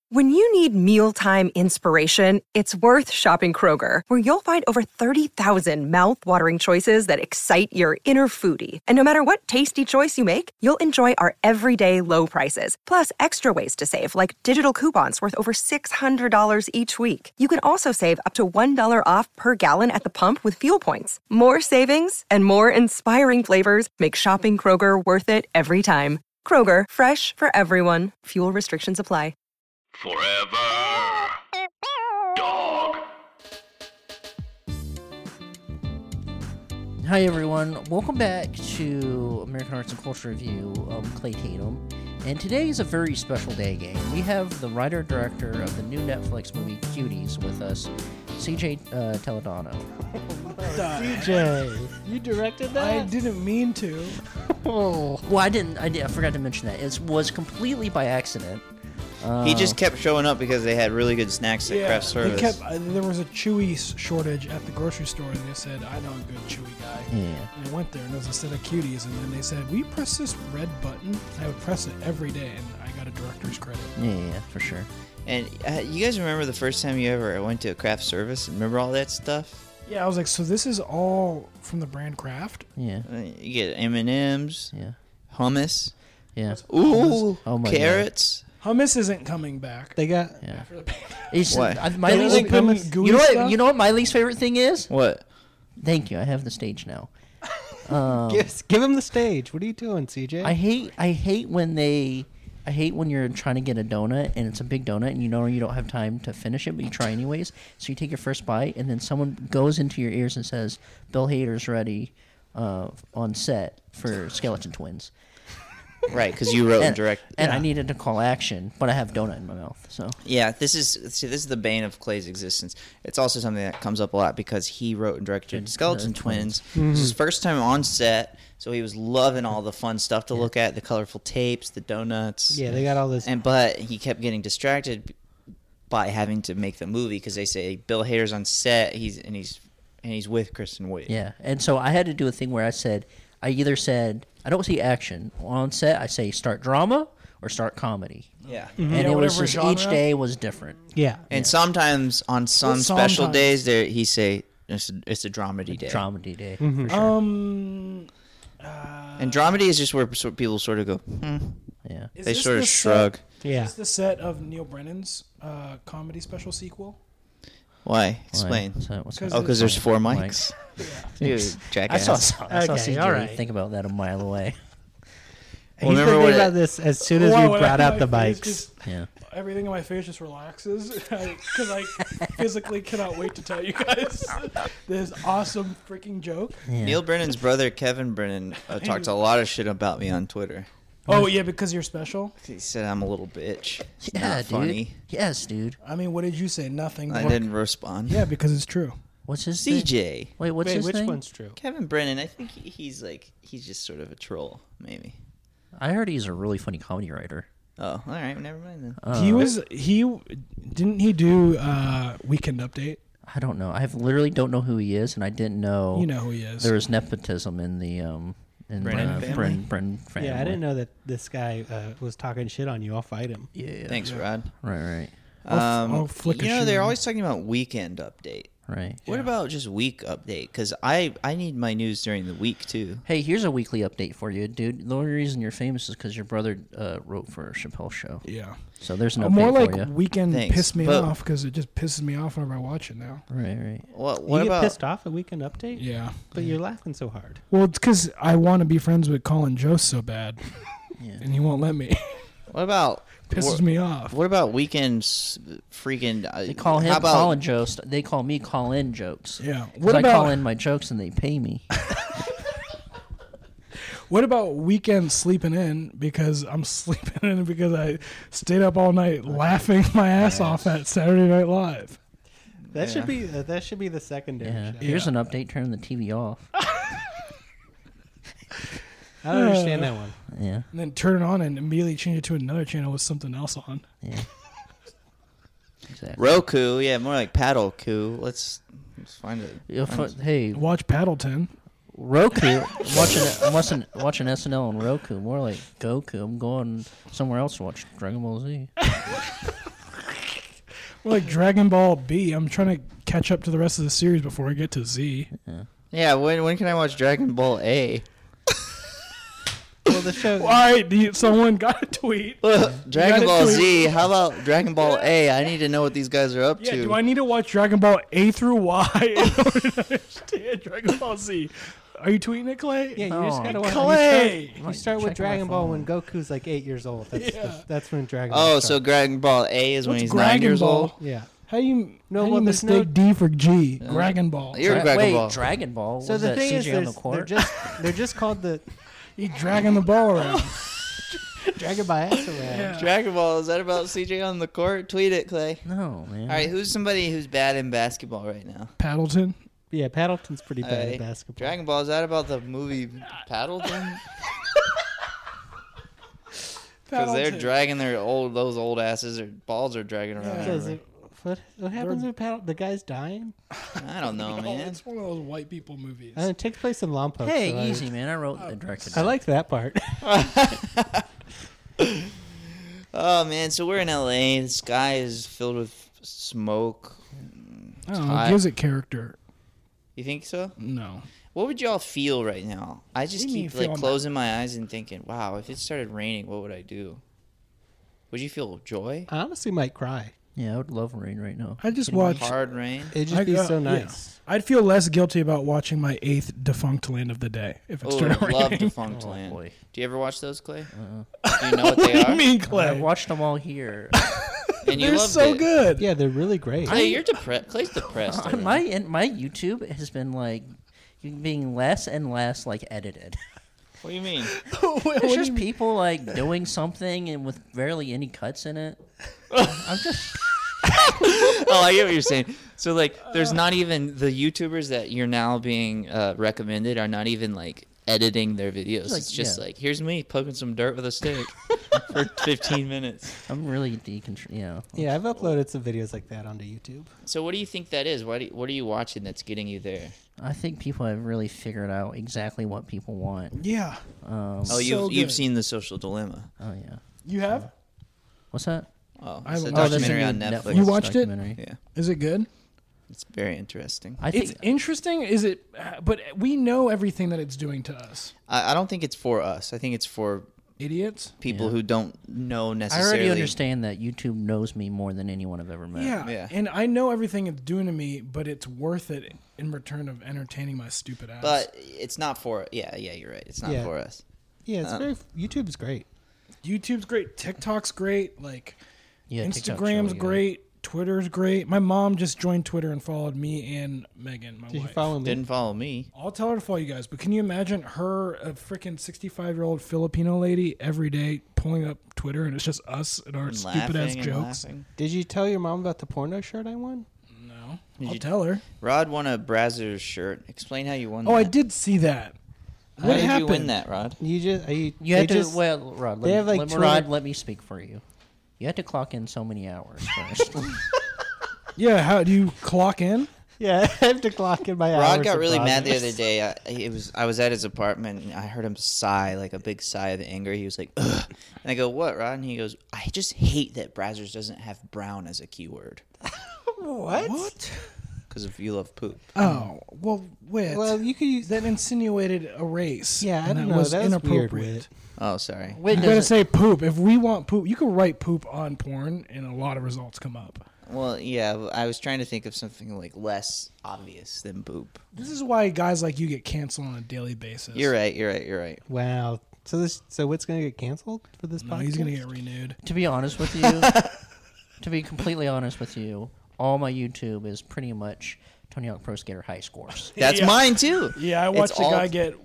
When you need mealtime inspiration, it's worth shopping Kroger, where you'll find over 30,000 mouth-watering choices that excite your inner foodie. And no matter what tasty choice you make, you'll enjoy our everyday low prices, plus extra ways to save, like digital coupons worth over $600 each week. You can also save up to $1 off per gallon at the pump with fuel points. More savings and more inspiring flavors make shopping Kroger worth it every time. Kroger, fresh for everyone. Fuel restrictions apply. Forever Dog. Hi everyone, welcome back to American Arts and Culture Review. Clay Tatum, and today is a very special day, gang. We have the writer-director of the new Netflix movie Cuties with us, CJ Toledano. CJ, you directed that? I didn't mean to. Oh, well, I forgot to mention that. It was completely by accident. He just kept showing up because they had really good snacks at craft service. There was a Chewy shortage at the grocery store, and they said, I know a good Chewy guy. Yeah. And I went there, and there was a set of Cuties, and then they said, will you press this red button? I would press it every day, and I got a director's credit. Yeah, for sure. And you guys remember the first time you ever went to a craft service? Remember all that stuff? Yeah, I was like, so this is all from the brand Kraft? Yeah. You get M&Ms, Yeah. hummus, Yeah. ooh, Oh my carrots. Hummus isn't coming back. They got Yeah. After the pandemic. It's, What? my They least, like putting gooey you know what? stuff? You know what my least favorite thing is? What? Thank you. I have the stage now. give him the stage. What are you doing, CJ? I hate when you're trying to get a donut and it's a big donut and you know you don't have time to finish it, but you try anyways. So you take your first bite and then someone goes into your ears and says, "Bill Hader's ready on set for Skeleton Twins." Right, because you wrote and directed. And I needed to call action, but I have donut in my mouth. So Yeah, this is the bane of Clay's existence. It's also something that comes up a lot because he wrote and directed Skeleton Twins. This is his first time on set, so he was loving all the fun stuff to look at, the colorful tapes, the donuts. Yeah, they got all this. But he kept getting distracted by having to make the movie because they say Bill Hader's on set. He's with Kristen Wiig. yeah, and so I had to do a thing where I either said I don't see action on set. I say start drama or start comedy. Yeah. And Yeah, it was whatever just genre. each day was different. Yeah. And sometimes on some Well, special sometimes. days, he say it's a dramedy day. Dramedy day. Mm-hmm. For sure. And dramedy is just where people sort of go, Yeah. Is they this sort of the shrug. Yeah. Is this the set of Neil Brennan's comedy special sequel? Why? Explain. What's that? Oh, because there's 4 mics. You I jackass. saw Okay, CJ all right. think about that a mile away. Well, He's remember been what thinking about this as soon as Wow, we brought my out the face bikes. just- Yeah. Everything in my face just relaxes because I physically cannot wait to tell you guys this awesome freaking joke. Yeah. Neil Brennan's brother, Kevin Brennan, talked a lot of shit about me on Twitter. Oh yeah, because you're special. He said I'm a little bitch. It's Yeah, not dude. funny. Yes, dude. I mean, what did you say? Nothing. I More- didn't respond. Yeah, because it's true. What's his thing? CJ. Wait, what's Wait, his which thing? one's true? Kevin Brennan, I think he's just sort of a troll, maybe. I heard he's a really funny comedy writer. Oh, all right, never mind then. Didn't he do Weekend Update? I don't know. I literally don't know who he is, and I didn't know. You know who he is. There was nepotism in the Brennan family? Brennan family. Yeah, I didn't know that this guy was talking shit on you. I'll fight him. Yeah. Thanks, Rod. Right. I'll flick a You know, shoe. they're always talking about weekend update. Right. What about just week update? Because I need my news during the week, too. Hey, here's a weekly update for you, dude. The only reason you're famous is because your brother wrote for Chappelle's show. Yeah. So there's an update More like for you. Weekend Thanks, pissed me but- off because it just pisses me off whenever I watch it now. Right. What you get about... pissed off at Weekend Update? Yeah. But you're laughing so hard. Well, it's because I want to be friends with Colin Jost so bad, Yeah. and he won't let me. What about... Pisses me off. What about weekends freaking... They call him how about, Colin jokes. They call me call in jokes. Yeah. 'Cause What I call about in my jokes and they pay me. what about weekend sleeping in because I'm sleeping in because I stayed up all night laughing my ass off at Saturday Night Live. That should be the secondary. Yeah. show. Here's an update. Turn the TV off. I don't understand that one. Yeah. And then turn it on and immediately change it to another channel with something else on. Yeah. Exactly. Roku, yeah, more like paddle coo. Let's find it. Hey, Watch Paddleton. Roku. I'm watching SNL on Roku. More like Goku. I'm going somewhere else to watch Dragon Ball Z. Or like Dragon Ball B. I'm trying to catch up to the rest of the series before I get to Z. Yeah, when can I watch Dragon Ball A? Well, the show. All right, someone got a tweet. Dragon gotta Ball tweet. Z. How about Dragon Ball A? I need to know what these guys are up Yeah, to. do I need to watch Dragon Ball A through Y in order to understand Dragon Ball Z? Are you tweeting it, Clay? Yeah, you Oh. just gotta watch. Clay! You start with Check my Dragon Ball phone. when Goku's like 8 years old. That's Yeah. that's when Dragon Ball. Oh, so starts. Dragon Ball A is when What's he's Dragon 9 years Ball? old? Yeah. How do you well, there's mistake no- D for G? Dragon Ball. You're Dragon Wait, Ball. Dragon Ball. So Was the that thing is, CJ on the they're court? just called the He dragging the ball around. Dragon Ball ass around. Yeah. Dragon Ball. Is that about CJ on the court? Tweet it, Clay. No, man. All right, who's somebody who's bad in basketball right now? Paddleton. Yeah, Paddleton's pretty bad Alright, at basketball. Dragon Ball. Is that about the movie Paddleton? Because they're Paddleton. dragging those old asses. Their balls are dragging around. Yeah. Because everywhere. what happens with Paddle? The guy's dying. I don't know, Oh, man. it's one of those white people movies. And it takes place in Lompoc. Hey, so easy, man. I wrote and directed I it. liked that part. Oh man, so we're in LA. The sky is filled with smoke. I don't know. hot. Gives it character. You think so? No. What would y'all feel right now? I just What do you keep mean like feel? closing my eyes and thinking, wow, if it started raining, what would I do? Would you feel joy? I honestly might cry. Yeah, I would love rain right now. I just Kidding me? watched. Hard rain? It'd just be I- so yeah. nice. I'd feel less guilty about watching my 8th defunct Land of the Day if it Oh, started love raining. Defunct Oh, Land. boy. Do you ever watch those, Clay? Do you know what they What do are? you mean, I Clay? watched them all here. And you They're loved so it. good. Yeah, they're really great. Clay, you're depressed. Clay's depressed. over my YouTube has been like being less and less like edited. What do you mean? It's just people like doing something and with barely any cuts in it. I'm just Oh, I get what you're saying. So, like, there's not even the YouTubers that you're now being recommended are not even like editing their videos. Like, It's just yeah. like, here's me poking some dirt with a stick for 15 minutes. I'm really deconstructing. Yeah, I've uploaded some videos like that onto YouTube. So, what do you think that is? What are you watching that's getting you there? I think people have really figured out exactly what people want. Yeah. Oh, So you've good. seen The Social Dilemma. Oh yeah. You have? What's that? Oh, I it's a haven't watched documentary it. on Netflix Netflix. You watched it? documentary. Yeah, Is it good? it's very interesting. I It's think interesting. Is it? But we know everything that it's doing to us. I don't think it's for us. I think it's for Idiots. people Yeah. who don't know I necessarily. already understand that YouTube knows me more than anyone I've ever met. Yeah. Yeah. And I know everything it's doing to me, but it's worth it in return of entertaining my stupid ass. But it's not for. Yeah, you're right. It's not Yeah. for us. Yeah, it's very. YouTube's great. YouTube's great. TikTok's great. Like Yeah, TikTok's Instagram's really good. great. Twitter's great. My mom just joined Twitter and followed me and Megan, my Did you wife. follow me? Didn't follow me. I'll tell her to follow you guys, but can you imagine her, a freaking 65-year-old Filipino lady, every day pulling up Twitter and it's just us and our And stupid ass laughing and jokes? laughing. Did you tell your mom about the porno shirt I won? No, Did I'll you- tell her. Rod won a Brazzers shirt. Explain how you won Oh, that. I did see that. How What did happened? you win that, Rod? You just You they had to just, well, Rod. they have, like, let, 20 Rod, let me speak for you. You had to clock in so many hours first. Yeah, how do you clock in? Yeah, I have to clock in my hours. Rod got of really mad the progress. other day. I was at his apartment and I heard him sigh, like a big sigh of anger. He was like, ugh. And I go, what, Rod? And he goes, I just hate that Brazzers doesn't have brown as a keyword. What? Because of you love poop. Oh, well, wait. Well, you could use that insinuated a race. Yeah, I and don't that know. was That was weird. inappropriate. Wit. Oh, sorry. Wait, You gotta does it, say poop. If we want poop, you can write poop on porn, and a lot of results come up. Well, yeah, I was trying to think of something like less obvious than poop. This is why guys like you get canceled on a daily basis. You're right. Wow. So what's gonna get canceled for this No, podcast? he's gonna get renewed. to be honest with you, to be completely honest with you, all my YouTube is pretty much Tony Hawk Pro Skater high scores. That's Yeah. mine, too. Yeah, I It's watched a all- guy get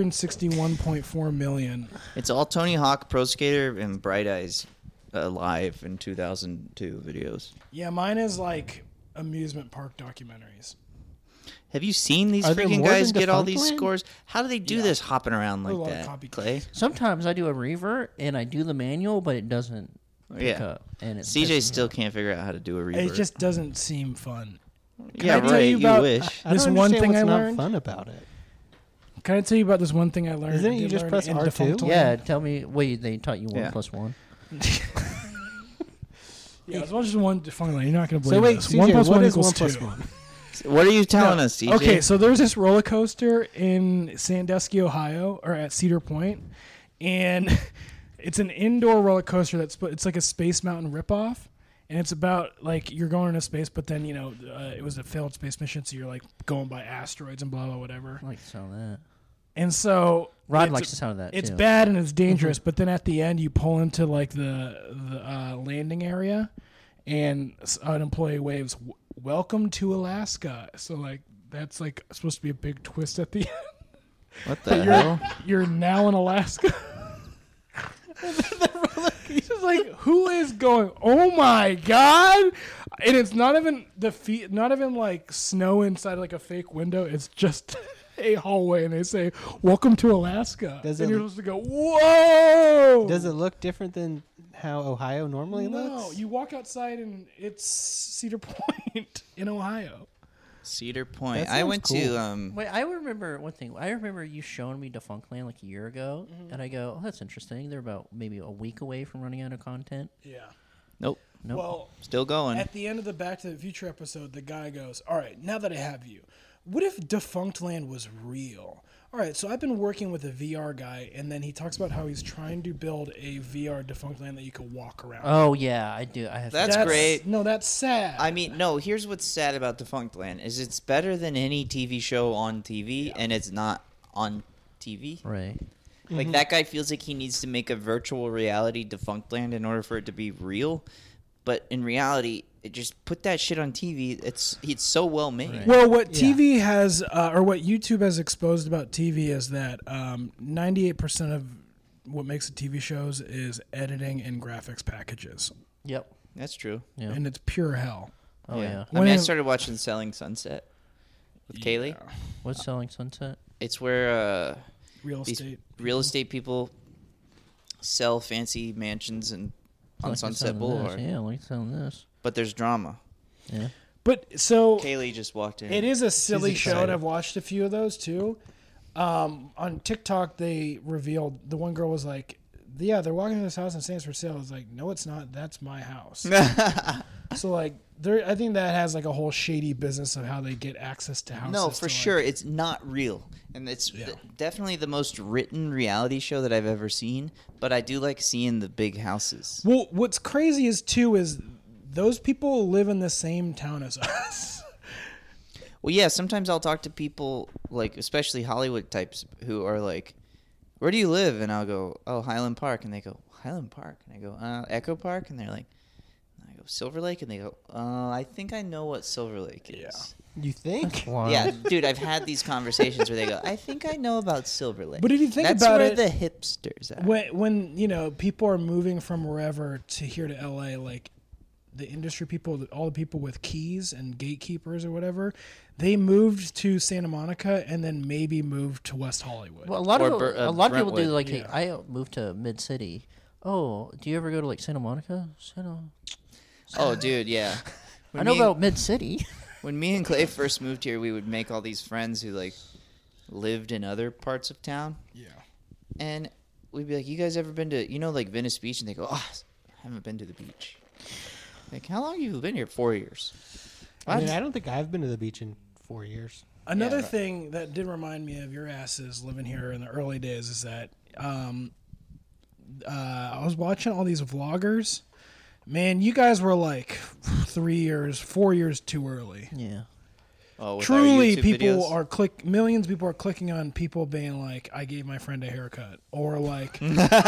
161.4 million. It's all Tony Hawk, Pro Skater, and Bright Eyes live in 2002 videos. Yeah, mine is like amusement park documentaries. Have you seen these Are there freaking more guys than get all Defunct these Land? scores? How do they do this hopping around There's a like lot of that, copycats. Clay? Sometimes I do a revert and I do the manual, but it doesn't pick Yeah. up. And it CJ pisses still me can't figure out how to do a revert. It just doesn't seem fun. yeah, I tell right. you You about- wish. I don't This one understand thing what's I not learned- fun about it. Can I tell you about this one thing I learned? Isn't it you did just learn press in R2? Defunct off. Land? Yeah, tell me. Wait, they taught you 1 Yeah. plus 1. Yeah, as much as one defunct land. You're not going to believe So wait, this. CJ, 1 plus what 1 is equals 1 plus 2. 1? What are you telling us, CJ? Okay, so there's this roller coaster in Sandusky, Ohio, or at Cedar Point, and it's an indoor roller coaster it's like a Space Mountain ripoff, and it's about like you're going into space, but then it was a failed space mission, so you're like going by asteroids and blah blah whatever. I like the sound of that. And so Rod likes the sound of that. It's too. bad and it's dangerous, but then at the end you pull into like the landing area, and an employee waves, "Welcome to Alaska." So like that's like supposed to be a big twist at the end. What the hell? You're now in Alaska. It's just like, who is going? Oh my god! And it's not even not even like snow inside like a fake window. It's just a hallway, and they say, "Welcome to Alaska." Does and it- you're supposed to go, "Whoa!" Does it look different than how Ohio normally No, looks? you walk outside and it's Cedar Point in Ohio. Cedar Point. That I sounds went cool. to Wait, I remember one thing. I remember you showing me Defunctland like a year ago, Mm-hmm. and I go, "Oh, that's interesting." They're about maybe a week away from running out of content. Yeah. Nope. Nope. Well, Still going. at the end of the Back to the Future episode, the guy goes, "All right, now that I have you, what if Defunctland was real?" All right, so I've been working with a VR guy, and then he talks about how he's trying to build a VR Defunctland that you could walk around. Oh yeah, I do. I have. That's great. No, that's sad. I mean, no, here's what's sad about Defunctland is it's better than any TV show on TV, and it's not on TV. right. Like, that guy feels like he needs to make a virtual reality Defunctland in order for it to be real. But in reality, it just put that shit on TV. It's so well made. Right. Well, what TV has, or what YouTube has exposed about TV is that 98% of what makes a TV shows is editing and graphics packages, Yep. That's true. Yeah. and it's pure hell. Oh yeah. I mean, I started watching Selling Sunset with Kaylee. What's Selling Sunset? It's where Real these estate. real estate people sell fancy mansions and I on like the Sunset sound of this. Boulevard. Yeah, I like the sound of this. But there's drama. Yeah. But so Kaylee just walked in. it is a silly show, and excited. I've watched a few of those too. On TikTok, they revealed the one girl was like, "Yeah, they're walking to this house and saying it's for sale." I was like, "No, it's not. That's my house." So like, I think that has like a whole shady business of how they get access to houses. No, to, for like- sure. It's not real. And it's definitely the most written reality show that I've ever seen. But I do like seeing the big houses. Well, what's crazy is those people live in the same town as us. Well, yeah, sometimes I'll talk to people, like, especially Hollywood types, who are like, "Where do you live?" And I'll go, "Oh, Highland Park." And they go, "Highland Park?" And I go, "Echo Park?" And they're like, I go, "Silver Lake?" And they go, "I think I know what Silver Lake is." Yeah. You think? Wow. Yeah, dude, I've had these conversations where they go, "I think I know about Silver Lake." But if you think That's about where it, the hipsters are. when people are moving from wherever to here to LA, like the industry people, all the people with keys and gatekeepers or whatever, they moved to Santa Monica and then maybe moved to West Hollywood. Well, a lot Or of Bur- a lot of people do Brentwood. like. Hey, I moved to Mid City. Oh, do you ever go to like Santa Monica? Oh, dude, yeah. I know about Mid City. When me and Clay first moved here, we would make all these friends who like lived in other parts of town, Yeah. and we'd be like, "You guys ever been to like Venice Beach?" And they go, "Oh, I haven't been to the beach." Like, how long have you been here? 4 years. I mean, I don't think I've been to the beach in 4 years. Another Yeah. thing that did remind me of your asses living here in the early days is that I was watching all these vloggers. Man, you guys were like 4 years too early. Yeah. Oh, with our Truly, YouTube people videos? millions of people are clicking on people being like, "I gave my friend a haircut," or like,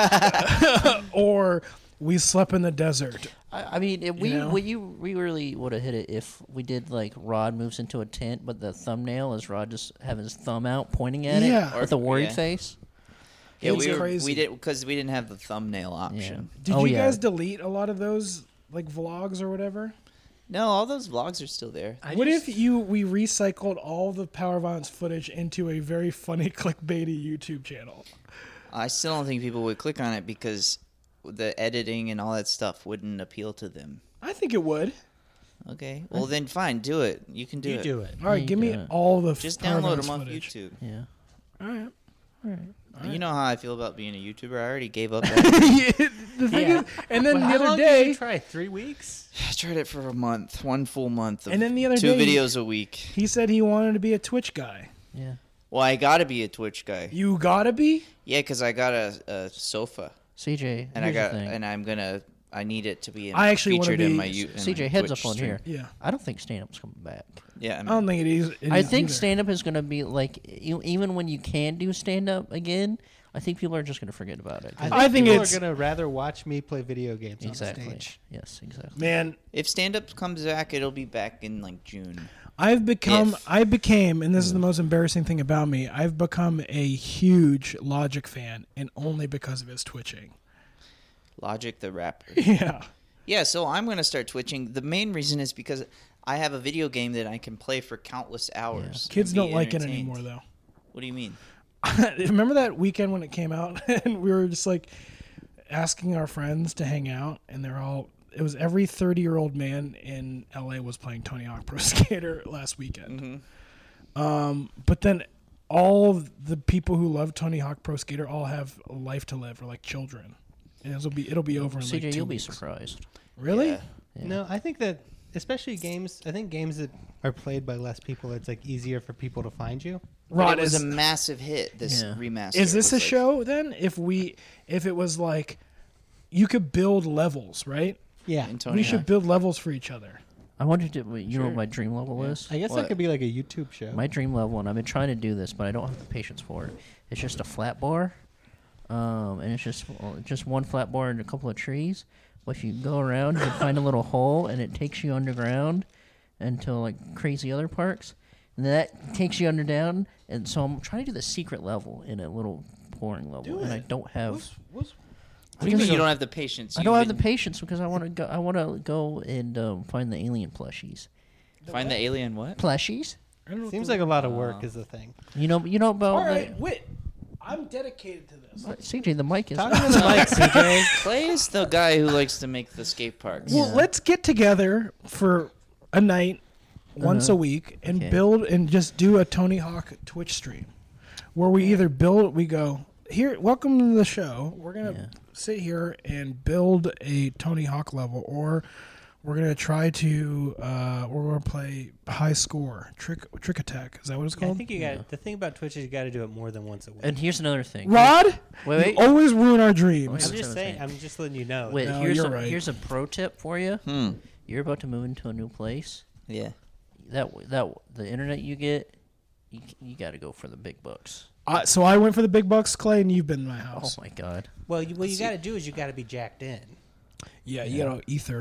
or "We slept in the desert." I mean, if we know? we really would have hit it if we did like Rod moves into a tent, but the thumbnail is Rod just having his thumb out pointing at Yeah. it with a worried Yeah. face. Yeah, It's crazy. we did because we didn't have the thumbnail option. Did Oh, you yeah. guys delete a lot of those like vlogs or whatever? No, all those vlogs are still there. What if we recycled all the Power Violence footage into a very funny clickbaity YouTube channel? I still don't think people would click on it because the editing and all that stuff wouldn't appeal to them. I think it would. Okay, well then fine, do it. You can do You it. do it. All right, You give me do it. all the Just Power download Violence them off footage. YouTube. Yeah. All right. You know how I feel about being a YouTuber. I already gave up that. the thing Yeah. is, and then Well, the how other long did day, you try 3 weeks? I tried it for a month, one full month. Of And then the other 2 day- videos a week. he said he wanted to be a Twitch guy. Yeah. Well, I gotta be a Twitch guy. You gotta be. Yeah, because I got a sofa, CJ, and here's the thing. I need it to be I actually wanna featured in be- my in CJ, my heads Twitch up on stream. here. Yeah. I don't think stand-up's coming back. Yeah, I don't think it is. I think stand-up is going to be like, even when you can do stand-up again, I think people are just going to forget about it. 'Cause- I think people it's- are gonna rather watch me play video games exactly. on stage. Yes, exactly. Man, If stand-up comes back, it'll be back in like June. I became, and this is Mm. the most embarrassing thing about me, I've become a huge Logic fan, and only because of his twitching. Logic the rapper. Yeah. Yeah, so I'm gonna start twitching. The main reason is because I have a video game that I can play for countless hours. Kids and be don't like it entertained. anymore, though. What do you mean? Remember that weekend when it came out, and we were just like asking our friends to hang out, and it was every 30-year-old man in LA was playing Tony Hawk Pro Skater last weekend. But then all of the people who love Tony Hawk Pro Skater all have a life to live, or like children, and it'll be over in CJ, like 2 you'll be weeks. surprised. Really? Yeah. No, I think that especially games. I think games that are played by less people, it's like easier for people to find you. But Rod, it was is, a massive hit. This Yeah. remaster. is this It a was like- show then? If it was like you could build levels, right? Yeah, in Tony We should Hawk? build levels for each other. I wanted to, you know what my dream level is? I guess What? that could be like a YouTube show. My dream level, and I've been trying to do this, but I don't have the patience for it. It's just a flat bar, and it's just one flat bar and a couple of trees. But if you go around, you can find a little hole, and it takes you underground until like crazy other parks, and that takes you down. And so I'm trying to do the secret level in a little pouring level, and I don't have. What do you mean you don't have the patience? I You've don't have the been- patience because I want to go. I want to go and find the alien plushies. Find the alien what? Plushies. I don't know Seems what like a lot of work is the thing. You know about. All right, wait. I'm dedicated to this. CJ, the mic is. Talking to the mic, CJ. Clay is the guy who likes to make the skate parks. Well, let's get together for a night once a week and Okay. build and just do a Tony Hawk Twitch stream where we either we go, here, welcome to the show. We're going to sit here and build a Tony Hawk level, or we're going to try to, we're going to play high score, trick attack. Is that what it's I called? think you got the thing about Twitch is you got to do it more than once a week. And here's another thing. Rod, Wait. you always ruin our dreams. I'm Wait. just saying. I'm just letting you know. Wait, No, here's you're a right. here's a pro tip for you. You're about to move into a new place. Yeah. That the internet you get, you got to go for the big bucks. So I went for the big bucks, Clay, and you've been in my Oh house. my god. Well, what you got to do is you got to be jacked in. Yeah, you got ether.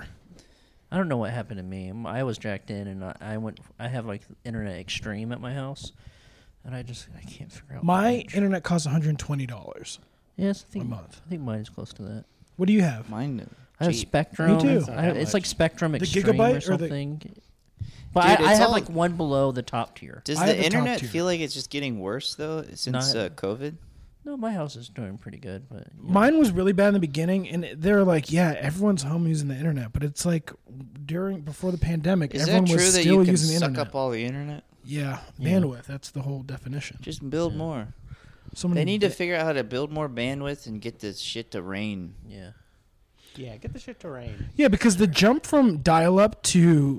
I don't know what happened to me. I was jacked in, and I have like internet extreme at my house, and I can't figure out. My which. internet costs $120. Yes, I think a month. I think mine is close to that. What do you have? Mine. I have cheap. Spectrum. Me too. That's not that It's much. like Spectrum The Extreme gigabyte or or the- something. But Dude, I it's have all- like one below the top tier. Does I have the the top internet tier. feel like it's just getting worse though since Not- COVID? No, my house is doing pretty good, but you know. Mine was really bad in the beginning, and they're like, "Yeah, everyone's home using the internet," but it's like before the pandemic, Is everyone that true was that still you can using the suck internet. up all the internet? Yeah, bandwidth. That's the whole definition. Just build more. So many They need to figure out how to build more bandwidth and get this shit to rain. yeah. Yeah, get the shit to rain. Yeah, because the jump from dial-up to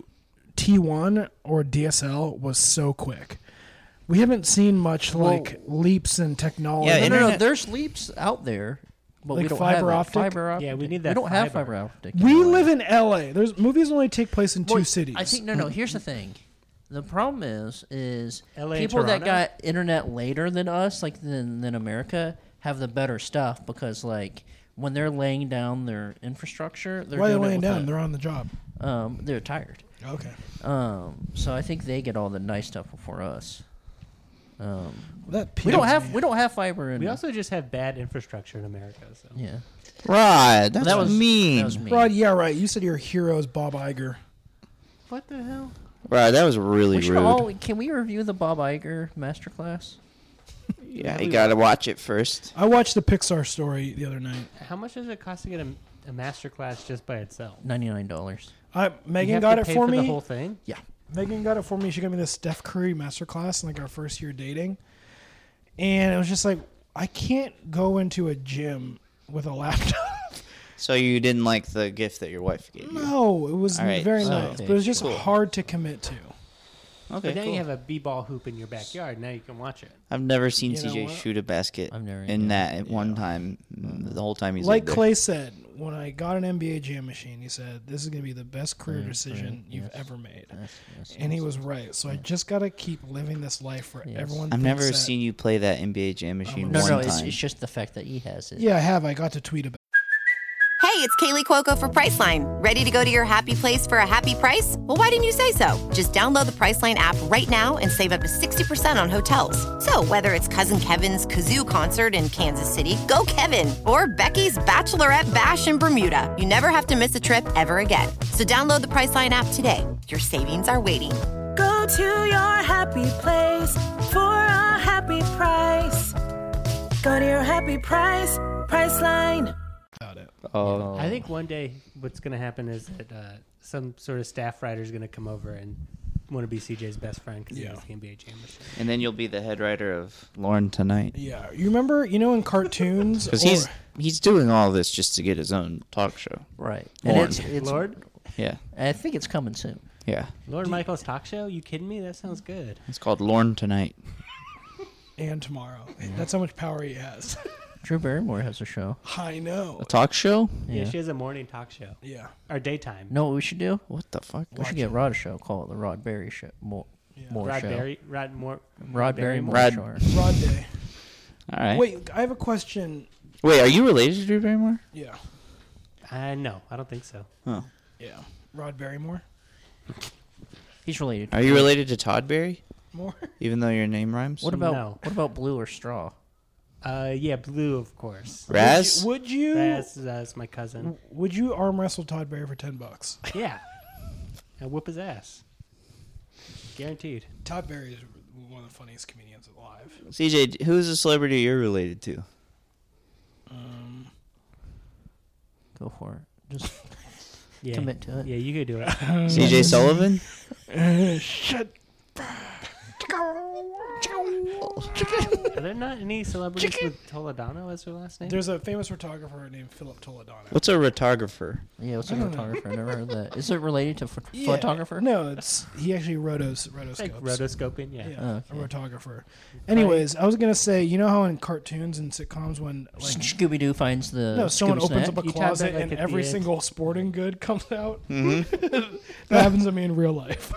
T1 or DSL was so quick. We haven't seen much like leaps in technology. Yeah, No, internet- there's leaps out there, but we Like don't fiber have it. optic? Fiber optic. Yeah, we need We that don't have fiber. fiber optic. we in LA. live in LA. There's movies only take place in Well, two cities. I think no. Here's the thing. The problem is LA and people that Toronto? got internet later than us, like than America, have the better stuff because like when they're laying down their infrastructure, they're Why are they doing it laying with down? a- They're on the job. they're tired. Okay. So I think they get all the nice stuff before us. That We don't peeves have me. we don't have fiber in. We also just have bad infrastructure in America. So yeah. Rod, that's That was mean. That was mean. Rod, yeah, right. You said your hero is Bob Iger. what the hell? Rod, that was really We should rude. all, can we review the Bob Iger masterclass? Yeah, you gotta watch it first. I watched the Pixar story the other night. How much does it cost to get a master class just by itself? $99. You Megan have got to it pay for the me. whole thing. Yeah. Megan got it for me. She got me this Steph Curry masterclass in like our first year dating. And it was just like, I can't go into a gym with a laptop So you didn't like the gift that your wife gave you? No, it was All right, very so- nice, but it was just Cool. hard to commit to. Okay, But now cool. you have a b-ball hoop in your backyard. Now you can watch it. I've never seen You know CJ what? shoot a basket I've never in either. that at one time. The whole time he's Like lived there. Clay said, when I got an NBA Jam machine, he said, "This is going to be the best career decision you've ever made." And he was right. So I just got to keep living this life where everyone. I've thinks never that- seen you play that NBA Jam machine No, one no, time. it's just the fact that he has it. Yeah, I have. I got to tweet about. Hey, it's Kaylee Cuoco for Priceline. Ready to go to your happy place for a happy price? Well, why didn't you say so? Just download the Priceline app right now and save up to 60% on hotels. So whether it's Cousin Kevin's Kazoo concert in Kansas City, go Kevin, or Becky's Bachelorette Bash in Bermuda, you never have to miss a trip ever again. So download the Priceline app today. Your savings are waiting. Go to your happy place for a happy price. Go to your happy price, Priceline. Oh, I think one day what's going to happen is that some sort of staff writer is going to come over and want to be CJ's best friend because he has the NBA Jam machine. and then you'll be the head writer of Lauren Tonight. Yeah, you remember? You know, in cartoons, Because or- he's doing all this just to get his own talk show. Right. Lord. And it's Lord? Yeah, I think it's coming soon. yeah. Lord Michael's talk show? You kidding me? That sounds good. It's called Lauren Tonight. and tomorrow. That's how much power he has. Drew Barrymore has a show. I know. A talk show? Yeah, Yeah. she has a morning talk show. Yeah. Or daytime. Know what we should do? What the fuck? We should get Rod a show. Call it the Rod Berry Show. More Rod show. Barry? Rod Barrymore Rod- show. Rod Day. All right. Wait, I have a question. Wait, are you related to Drew Barrymore? Yeah. No, I don't think so. Oh. Yeah. Rod Barrymore? He's related. Are you related to Todd Barry? More? Even though your name rhymes? What about No. what about Blue or Straw? Yeah, Blue, of course. Raz? Would you That's my cousin. would you arm wrestle Todd Barry for $10? Yeah. And whoop his ass. Guaranteed. Todd Barry is one of the funniest comedians alive. CJ, who's a celebrity you're related to? Go for it. Just Yeah. commit to it. Yeah, you could do it. CJ Sullivan? Shut. Are there not any celebrities with Toledano as their last name? There's a famous photographer named Philip Toledano. What's a rotographer? Yeah, what's a photographer? I never heard of that. Is it related to Yeah. photographer? No, he actually Like rotoscopes. rotoscoping, yeah. Yeah, Okay. a rotographer. Anyways, I was gonna say, you know how in cartoons and sitcoms when like Scooby Doo finds the someone Scooby opens snack? up a You type closet that, like, and at every the end. single sporting good comes out. That happens to me in real life.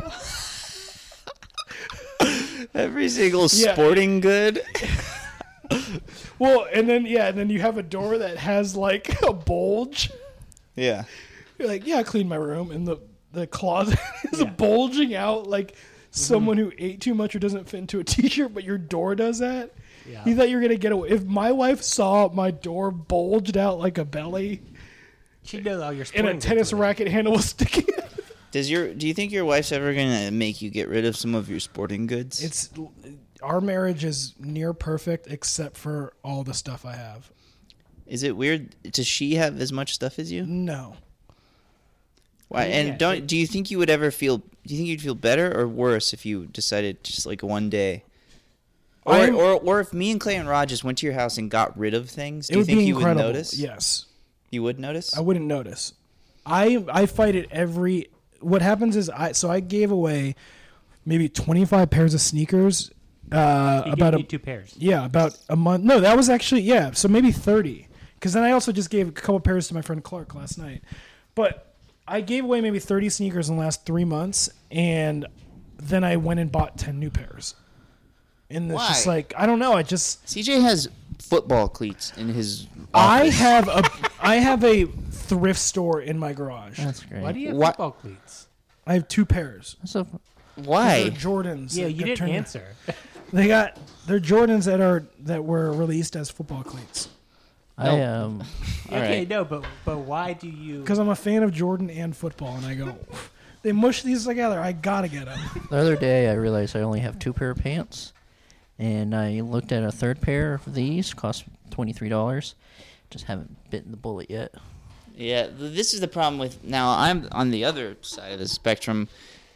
Every single Yeah. sporting good? Well, and then you have a door that has like a bulge. Yeah. You're like, yeah, I cleaned my room, and the closet is bulging out like someone who ate too much or doesn't fit into a t-shirt, but your door does that. Yeah. You thought you were gonna get away. If my wife saw my door bulged out like a belly She knows all your and sporting a goods tennis with it. racket handle was sticking out. Do you think your wife's ever gonna make you get rid of some of your sporting goods? It's our marriage is near perfect except for all the stuff I have. Is it weird? Does she have as much stuff as you? No. Why? Yeah, And do you think you would ever feel? Do you think you'd feel better or worse if you decided just like one day, or if me and Clay and Rod just went to your house and got rid of things? Do It you would think be you incredible. would notice? Yes. You would notice. I wouldn't notice. I fight it every. What happens is I gave away maybe 25 pairs of sneakers. He About gave me 2 pairs. about a month. No, that was actually so maybe 30. Because then I also just gave a couple pairs to my friend Clark last night. But I gave away maybe 30 sneakers in the last 3 months, and then I went and bought 10 new pairs. And it's just Why? like I don't know. I just CJ has football cleats in his. I office. have a thrift store in my garage. That's great. Why do you have What? football cleats? I have 2 pairs. So, Why? They're Jordans. Yeah, that you got didn't turned- answer. They're Jordans that were released as football cleats. I Okay, right. no, but why do you? Because I'm a fan of Jordan and football, and I go, they mush these together. I gotta get them. the other day I realized I only have 2 pair of pants, and I looked at a third pair of these. Cost $23. Just haven't bitten the bullet yet. Yeah, this is the problem with now. I'm on the other side of the spectrum.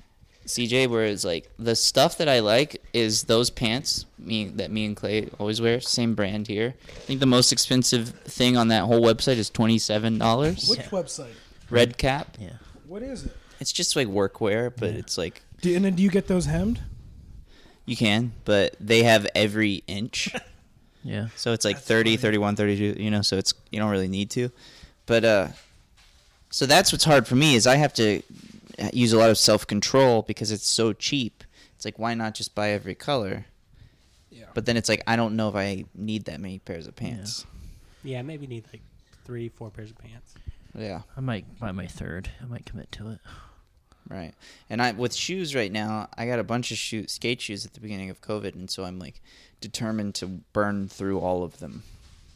CJ, where it's like the stuff that I like is those pants me and Clay always wear. Same brand here. I think the most expensive thing on that whole website is $27. Which website? Red Cap. Yeah. What is it? It's just like workwear, but it's like And then do you get those hemmed? you can, but they have every inch. Yeah. So it's like 30, 31, 32, you know, so it's you don't really need to. But so that's what's hard for me is I have to use a lot of self-control because it's so cheap. It's like, why not just buy every color? Yeah. But then it's like, I don't know if I need that many pairs of pants. Yeah, maybe need like 3-4 pairs of pants. Yeah. I might buy my third. I might commit to it. Right. And with shoes right now, I got a bunch of skate shoes at the beginning of COVID, and so I'm like determined to burn through all of them.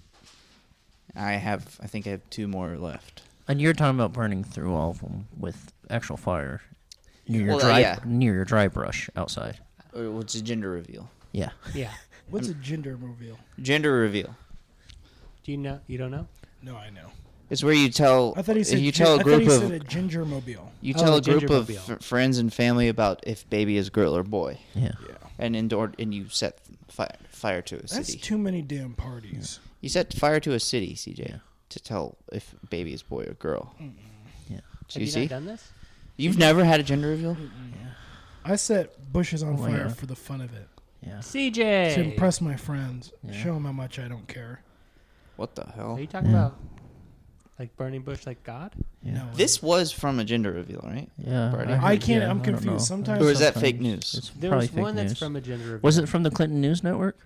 I think I have 2 more left. And you're talking about burning through all of them with actual fire near your Well, near your dry brush outside. It's a gender reveal. Yeah. Yeah. What's a gender reveal? Gender reveal. Do you know? You don't know? No, I know. It's where you tell I thought he said. you tell a I group thought he of said a gingermobile. you tell a group of gingermobile. friends and family about if baby is girl or boy, Yeah. Yeah. and you set fire to a That's city. too many damn parties. You set fire to a city, CJ, to tell if baby is boy or girl. Yeah. So Have you see, not done this? you've never had a gender reveal. I set bushes on fire yeah. for the fun of it. Yeah. CJ. To impress my friends. Yeah. Show them how much I don't care. What the hell? Are you talking Yeah. about like burning bush like God? Yeah. No. This was from a gender reveal, right? Yeah. Party. I can't. yeah, I'm I don't know. confused. Sometimes. Or is that Sometimes fake news? It's There probably was fake one that's news. from a gender reveal. Was it from the Clinton News Network?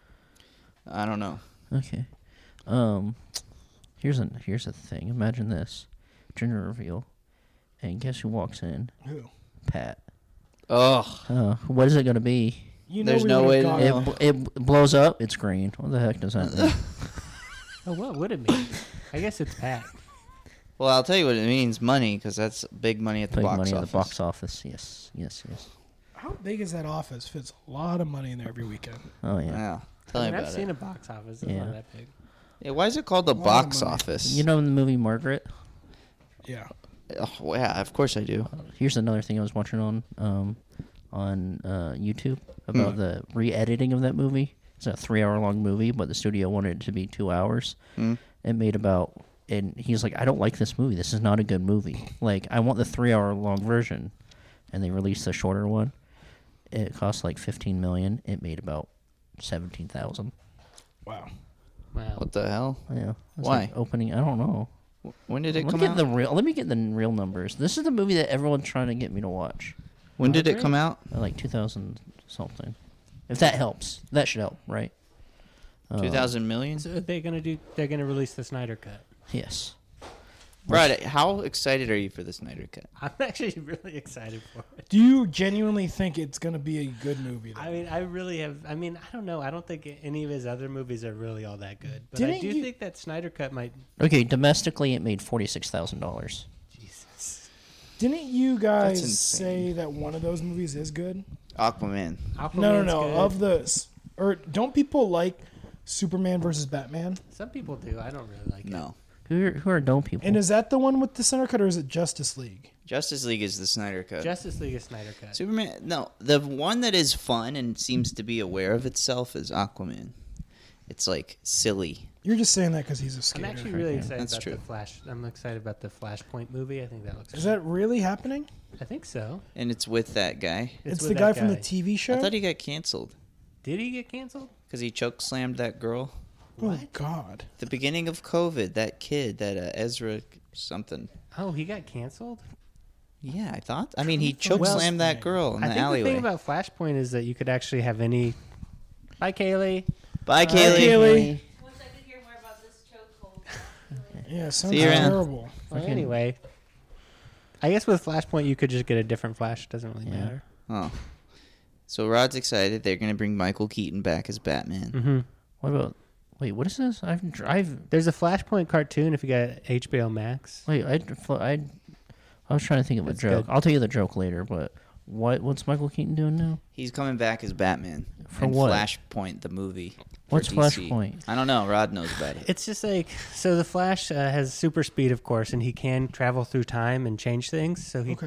I don't know. Okay. Here's a thing. Imagine this. Gender reveal. And guess who walks in? Who? Pat. Oh, What is it going to be? You know There's we no would've way to got know. it. It blows up. It's green. What the heck does that mean? Oh, what would it mean? I guess it's Pat. well, I'll tell you what it means: money, because that's big money at the Big box money office. at the box office. Yes. Yes. Yes. How big is that office? Fits a lot of money in there every weekend. Oh yeah. Yeah, tell me I've about seen it. a box office. It's Yeah. not that big. Yeah, why is it called the lot of box money. office? You know in the movie Margaret. Yeah. Oh, yeah, of course I do. Here's another thing I was watching on YouTube about the re-editing of that movie. It's a 3-hour-long movie, but the studio wanted it to be 2 hours. It made about, and he's like, I don't like this movie. This is not a good movie. Like, I want the 3-hour-long version, and they released the shorter one. It cost like $15 million. It made about 17,000. Wow. Wow. What the hell? Yeah. It's Why? like opening? I don't know. When did it Let come me get out? let me get the real numbers. This is the movie that everyone's trying to get me to watch. When did it come out? Like 2000 something. If that helps, that should help, right? 2,000 million? So they're gonna release the Snyder Cut. Yes. Right. How excited are you for the Snyder Cut? I'm actually really excited for it. Do you genuinely think it's going to be a good movie? Though? I mean, I really have. I mean, I don't know. I don't think any of his other movies are really all that good. But I Didn't do you- think that Snyder Cut might. Okay, domestically it made $46,000. Jesus. Didn't you guys insane. say that one of those movies is good? Aquaman. No. Aquaman's good. Of the, or don't people like Superman versus Batman? Some people do. I don't really like it. No. Who are dumb people? And is that the one with the center cut, or is it Justice League? Justice League is the Snyder Cut. Justice League is Snyder Cut. Superman. No, the one that is fun and seems to be aware of itself is Aquaman. It's like silly. You're just saying that because he's a I'm skater. actually really excited That's about true. the Flash. I'm excited about the Flashpoint movie. I think that looks. Is that really happening? I think so. And it's with that guy. It's with the that guy from the TV show. I thought he got canceled Did he get canceled? because he choke slammed that girl. Oh God! The beginning of COVID, that kid, that Ezra something. Oh, he got canceled. Yeah, I thought. I mean, he choke Well, slammed that girl in I the think alleyway. the thing about Flashpoint is that you could actually have any. Bye, Kaylee. Bye, Kaylee. Kaylee. Wish I could hear more about this chokehold. Yeah, sounds See you around. terrible. Well, anyway, I guess with Flashpoint you could just get a different Flash. It doesn't really Yeah. matter. Oh. So Rod's excited. They're going to bring Michael Keaton back as Batman. Mm-hmm. What about? Wait, what is this? I've There's a Flashpoint cartoon if you got HBO Max. wait. I was trying to think of a That's joke. good. I'll tell you the joke later. But what's Michael Keaton doing now? He's coming back as Batman. For in what? Flashpoint, the movie. for What's DC. Flashpoint? I don't know. Rod knows about it. It's just like so. The Flash has super speed, of course, and he can travel through time and change things. So he Okay.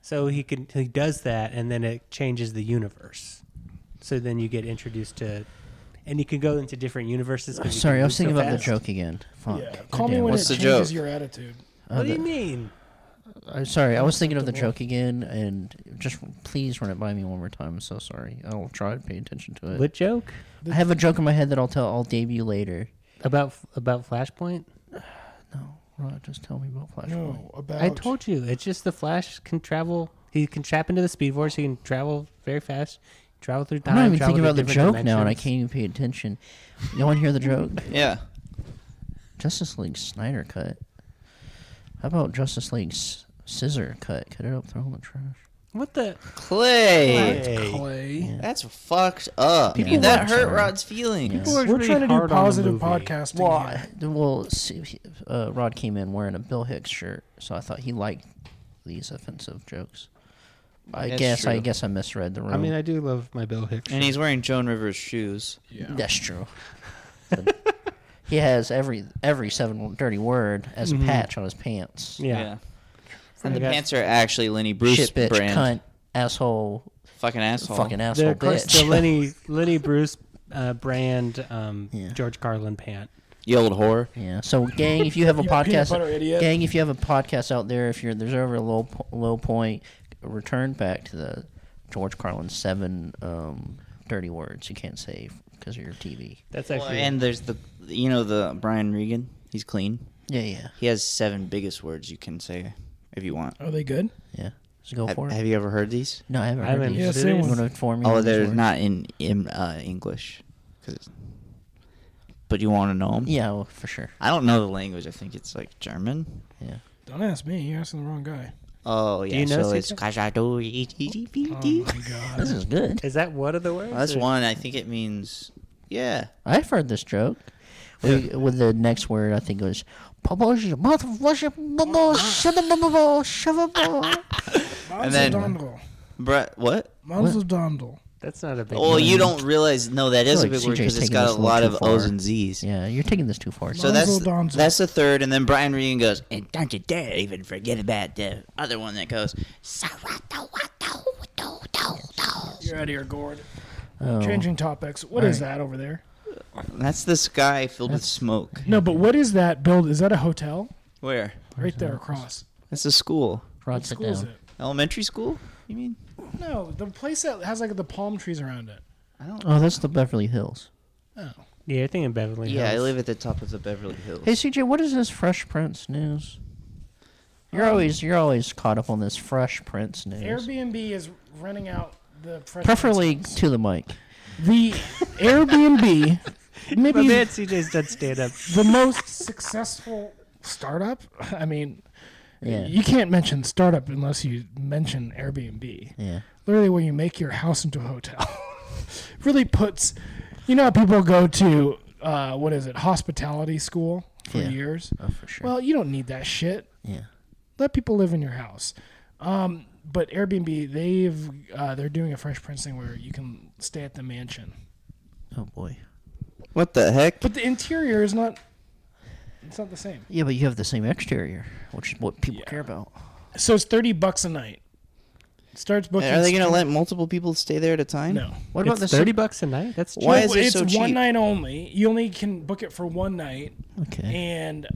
So he does that, and then it changes the universe. So then you get introduced to, and you can go into different universes. 'cause you Sorry, can I move was thinking so about the fast. joke again. Fuck. Yeah. Call me Goddamn. when What's it the changes joke? your attitude. What do you mean? Sorry, I was thinking of the joke again, and just please run it by me one more time. I'm so sorry. I'll try to pay attention to it. What joke? I have a joke in my head that I'll debut later. About Flashpoint? No, Rod, just tell me about Flashpoint. No, about. I told you. It's just the Flash can travel. He can trap into the Speed Force. He can travel very fast. Travel through time. I'm not even travel thinking through about the different joke now, and I dimensions. can't even pay attention. You want to hear the joke? Yeah. Justice League Snyder cut. How about Justice League's scissor cut? Cut it up, throw it in the trash. What the? Clay. Clay. That's fucked up. People that watch hurt that. Rod's feelings. People are We're really trying to do hard on the positive movie. podcasting. Well, see, Rod came in wearing a Bill Hicks shirt, so I thought he liked these offensive jokes. I That's true. guess I misread the room. I mean, I do love my Bill Hicks. And he's wearing Joan Rivers shoes. Yeah. That's true. He has every seven dirty word as a patch on his pants. yeah. And the got- pants are actually Lenny Bruce Shit, bitch, brand. cunt, asshole, Fucking asshole. fucking asshole, Of course, bitch. the Lenny Bruce brand Yeah. George Carlin pant. You old whore. Yeah. So, gang, if you have a You peanut podcast, butter idiot. gang, if you have a podcast out there, if there's ever a low point, return back to the George Carlin 7 dirty words you can't say because of your TV. That's Well, actually. and there's the Brian Regan. He's clean. Yeah. He has 7 biggest words you can say if you want. Are they good? Yeah. Just go for it. Have you ever heard these? No, I haven't I heard haven't- these. Yeah, It same is. one. You want to inform me? Oh, on these they're words? not in English. But you want to know them? Yeah, well, for sure. I don't know the language. I think it's like German. Yeah. Don't ask me. You're asking the wrong guy. Oh, yeah. you know so it's Caesar? Oh my god. This is good. Is that one of the words? That's or- one. I think it means, yeah. I've heard this joke. With the next word, I think it was. And then- Dondle. Brett, what? Manzel Dondle. That's not a big. Oh, word. you don't realize. No, that is feel a like big word CJ's because it's taking got this a a little lot too of far. O's and Z's. Yeah, you're taking this too far. So that's Donzel, Donzel. that's the third, and then Brian Regan goes, and don't you dare even forget about the other one that goes. You're out of here, Gord. Oh. Changing topics. What is that over there? That's the sky filled with smoke. No, but what is that build? Is that a hotel? Where? Right there across. That's a school. Rod, What sit school is down. it? Elementary school? You mean? No, the place that has like the palm trees around it. Oh, that's the Beverly Hills. Oh. Yeah, I think in Beverly Hills. Yeah, I live at the top of the Beverly Hills. Hey, CJ, what is this Fresh Prince news? You're always caught up on this Fresh Prince news. Airbnb is renting out the Fresh Preferably Prince house. to the mic. The Airbnb, My maybe man CJ's done stand up. the most successful startup. I mean, Yeah. you can't mention startup unless you mention Airbnb. Yeah. Literally, where you make your house into a hotel. Really puts, you know, how people go to hospitality school for Yeah. years. Oh, for sure. Well, you don't need that shit. Yeah. Let people live in your house. But Airbnb, they're doing a Fresh Prince thing where you can stay at the mansion, Oh boy. What the heck? but the interior is not. It's not the same. Yeah, but you have the same exterior, which is what people Yeah. care about. So it's $30 a night. Starts booking. Are they going to let multiple people stay there at a time? No. What about It's the $30 a night. That's cheap. Why is it it's so cheap? one night only. You only can book it for one night, Okay. and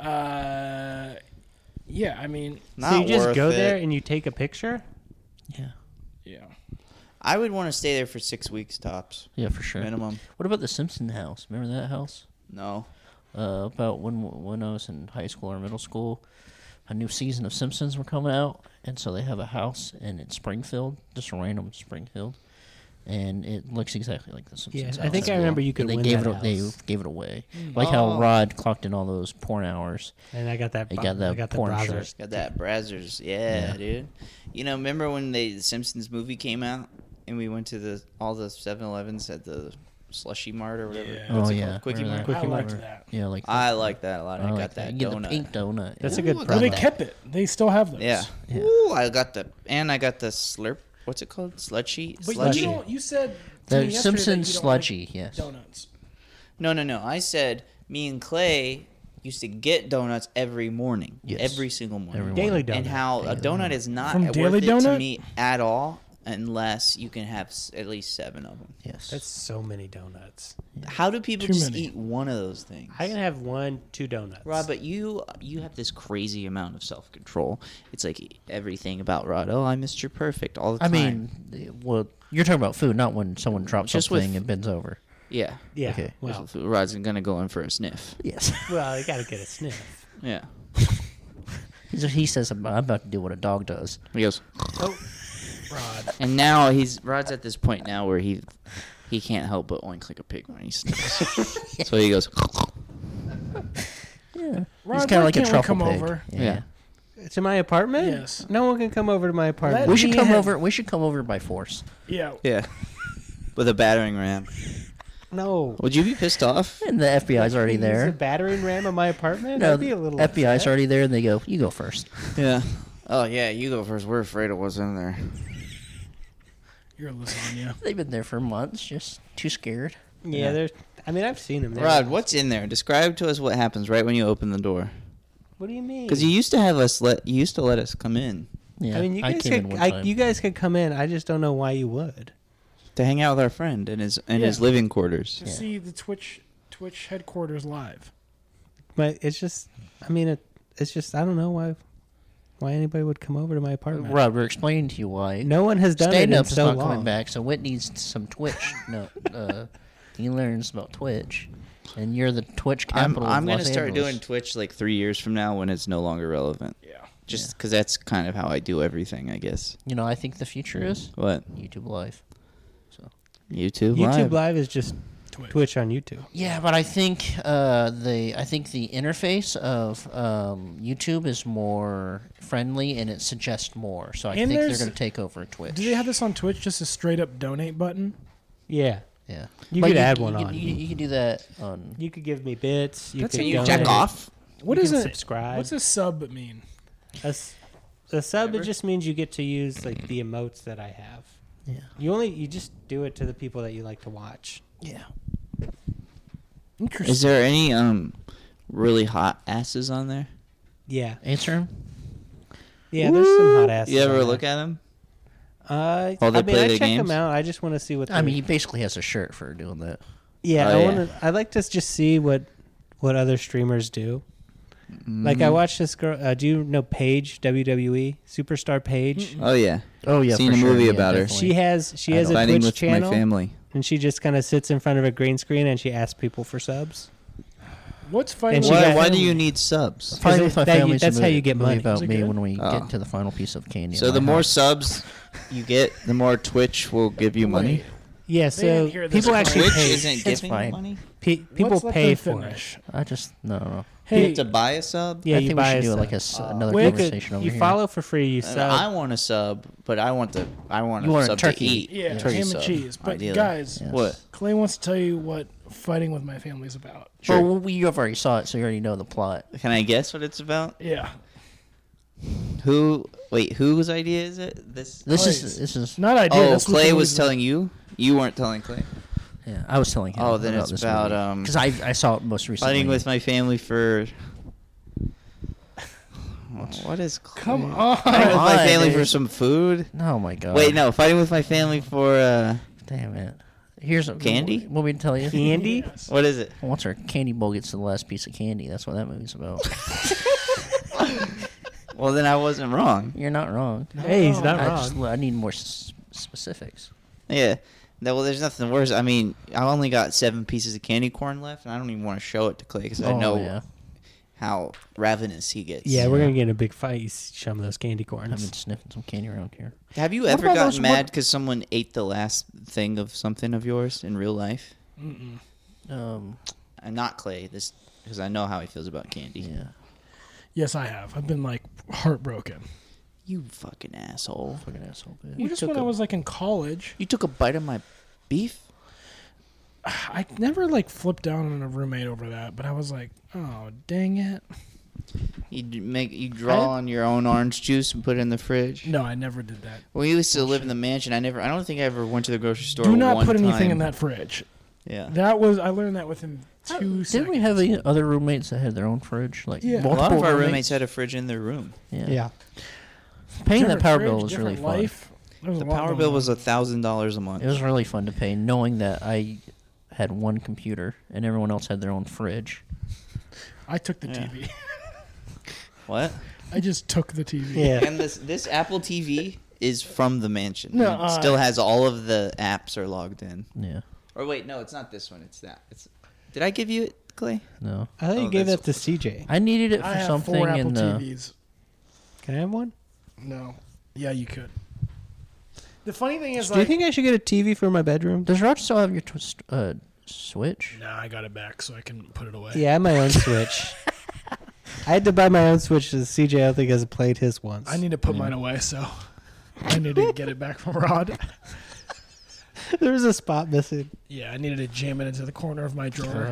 yeah, I mean, Not So you just worth go it. there and you take a picture? Yeah. yeah. I would want to stay there for 6 weeks tops. Yeah, for sure. Minimum. What about the Simpson house? Remember that house? No. About when I was in high school or middle school, a new season of Simpsons were coming out, and so they have a house in Springfield, just a random Springfield, and it looks exactly like the Simpsons. Yeah, I house. think I remember you could And they win gave that it. They house. gave it away, like how Rod clocked in all those porn hours. And I got that. They got that I got the porn browser. shirt. Got that Brazzers. Yeah, dude. You know, remember when the Simpsons movie came out and we went to all the 7-Elevens at the Slushy Mart or whatever? Yeah. What's Oh it yeah, called? Quickie remember Mart? that? I liked that. Yeah, like I like that a lot. I like got that You get donut. the pink donut. That's a Ooh, good I Well, got they that. kept it. They still have those. Yeah. Yeah. Ooh, I got the Slurp. What's it called? Sludgy? But Sludgy? you don't. You said to me The yesterday that Simpsons you don't like sludgy. Yes. donuts. No. I said me and Clay used to get donuts every morning. Yes. Every single morning. Every Daily And donut. how a donut is not From worth Daily it to Donut? me at all unless you can have at least 7 of them. Yes. That's so many donuts. How do people Too just many. eat one of those things? I can have 2 donuts. Rod, but you have this crazy amount of self-control. It's like everything about Rod. Oh, I'm Mr. Perfect all the I time. mean, well, you're talking about food, not when someone drops Just with- something and bends over. Yeah. Yeah. Okay. Well, Rod's gonna go in for a sniff. Yes. well, you got to get a sniff. Yeah. He says, I'm about to do what a dog does. He goes, Oh, Rod. and now Rod's at this point now where he can't help but oink like a pig when he sniffs. So he goes, Yeah. Rod, He's kind why of like a can't we truffle come pig. over? yeah. to my apartment? Yes. No one can come over to my apartment. We should He come had- over. We should come over by force. Yeah. Yeah. With a battering ram. No. Would you be pissed off? And the FBI's already Use the there. battering ram in my apartment? No, I'd be a little FBI's upset. already there, and they go, "You go first." Yeah. Oh yeah, you go first. We're afraid of what's in there. You're a lasagna. They've been there for months, just too scared. Yeah, there's. I mean, I've seen him there. Rod, what's in there? Describe to us what happens right when you open the door. What do you mean? Because you used to have us let us come in Yeah, I mean, you guys came in could. one time. You guys could come in. I just don't know why you would. to hang out with our friend in his Yeah. living quarters. To see the Twitch headquarters live. But it's just. I mean, it's just. I don't know why anybody would come over to my apartment. Rob, we're explaining to you why. No one has done Stand it in up is so not long. coming back, so Whit needs some Twitch. He learns about Twitch, and you're the Twitch capital. I'm of going to Los start Angeles. doing Twitch like 3 years from now when it's no longer relevant. Yeah. Just because that's kind of how I do everything, I guess. You know, I think the future is What? YouTube Live. YouTube YouTube Live? Live is just Twitch on YouTube. Yeah, but I think the interface of YouTube is more friendly and it suggests more. So I And think they're there's- going to take over Twitch. Do they have this on Twitch? Just a straight up donate button? Yeah. Yeah, You But could add one you on. You can do that on. You could give me bits. You That's could a- you donate. Jack off? What You is can it? subscribe. What's a sub mean? A sub, it just means you get to use like the emotes that I have. Yeah. You just do it to the people that you like to watch. Yeah. Interesting. Is there any really hot asses on there? Yeah. Answer him. Yeah, there's some hot asses. You ever on look there. at them? I While they mean, play I the check games? them out. I just want to see what. I mean, he basically has a shirt for doing that. yeah, Oh, I yeah. want to. I like to just see what other streamers do. Like I watched this girl. Do you know Paige, WWE superstar Paige? Oh yeah. Oh yeah, Seen for a sure. movie Yeah, about her. definitely. She has a Fighting Twitch with channel, my family. and she just kind of sits in front of a green screen and she asks people for subs. What's fighting And she with got- Why family? do you need subs? Fighting with my that you- family. that's how you get money. About Is it me good? when we Oh. get to the final piece of candy. So in the my more house. subs you get, the more Twitch will give you money. Wait, Yeah, They so didn't hear this people actually Twitch pay. isn't It's giving fine. you money. People let's let pay them for it. finish. I just no. You Hey, have to buy a sub. Yeah, I you think buy we a should do sub. like another Wait, conversation over You here. follow for free. You I sub. want a sub, but I want You a want a sub turkey. to eat. yeah, Turkey ham sub, and cheese. But ideally. guys, Yes. What? Clay wants to tell you what fighting with my family is about. Sure. Well, you already saw it, so you already know the plot. Can I guess what it's about? Yeah, Whose idea is it? This This is not idea. Oh, that's what Clay the was movie's telling you. You weren't telling Clay. yeah. I was telling him. Oh, then it's this about, because I saw it most recently. Fighting with my family for. What is Come Clay? on. Fighting with my on, family dude. for some food. Oh my god. Wait, no, fighting with my family for Damn it. Here's Candy? What we tell you? Candy? what is it? Once our candy bowl gets to the last piece of candy, that's what that movie's about. Well, then I wasn't wrong. You're not wrong. Hey, he's not I wrong. need more specifics. Yeah. No, well, there's nothing worse. I mean, I only got 7 pieces of candy corn left, and I don't even want to show it to Clay because I Oh, know yeah. how ravenous he gets. Yeah, we're gonna get in a big fight. You some of those candy I've corns. been sniffing some candy around here. Have you What ever about gotten those- mad because someone ate the last thing of something of yours in real life? Um, And not Clay, this because I know how he feels about candy. yeah. Yes, I have. I've been like heartbroken. You fucking asshole. Fucking asshole, bitch. You Just took when I a- was like in college, You took a bite of my beef? I never like flipped down on a roommate over that. But I was like, oh dang it! You draw on your own orange juice and put it in the fridge? No, I never did that. When we used to live in the mansion, I don't think I ever went to the grocery store Do not one put anything time. in that fridge. Yeah. I learned that within 2 seconds. Didn't we have any other roommates that had their own fridge? Like Yeah. A multiple lot of our roommates roommates had a fridge in their room. Yeah. Paying that Different power fridge, bill was really different fun. life. There was The a lot power going bill on. was $1,000 a month. It was really fun to pay, knowing that I had one computer and everyone else had their own fridge. I took the TV. What? I just took the TV. Yeah. And this Apple TV is from the mansion. No, It still has all of the apps are logged in. Yeah. Or wait, no, it's not this one. It's that. Did I give you it, Clay? No. I thought you Oh, gave that's- that to CJ. I needed it for I have something 4 Apple in the. TVs. Can I have one? No. Yeah, you could. The funny thing is, Do you think I should get a TV for my bedroom? Does Rod still have your Switch? Nah, I got it back so I can put it away. Yeah, I have my own Switch. I had to buy my own Switch because CJ, I don't think, has played his once. I need to put mine away, so I need to get it back from Rod. There was a spot missing. Yeah, I needed to jam it into the corner of my drawer.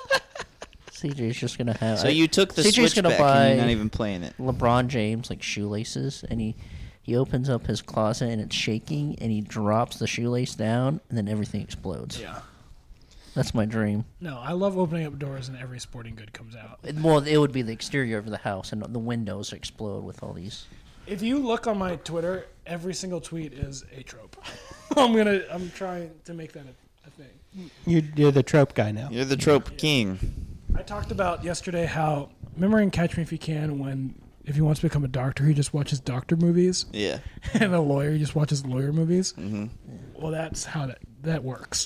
CJ's just gonna have. So you took the CJ's Switch gonna back buy and you're not even playing it. LeBron James like shoelaces, and he opens up his closet and it's shaking, and he drops the shoelace down, and then everything explodes. Yeah. That's my dream. No, I love opening up doors and every sporting good comes out. Well, it would be the exterior of the house, and the windows explode with all these. If you look on my Twitter, every single tweet is a trope. I'm trying to make that a thing. You're the trope guy now. You're the trope king. I talked about yesterday how, remember in Catch Me If You Can, when if he wants to become a doctor, he just watches doctor movies, Yeah. and a lawyer, he just watches lawyer movies. Mm-hmm. Well, that's how that works.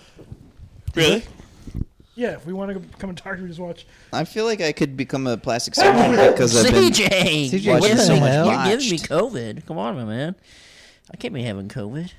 Really? Yeah, if we want to become a doctor, we just watch. I feel like I could become a plastic surgeon because I've been CJ, watching what so the much hell? You're Botched. giving me COVID. Come on, my man. I can't be having COVID.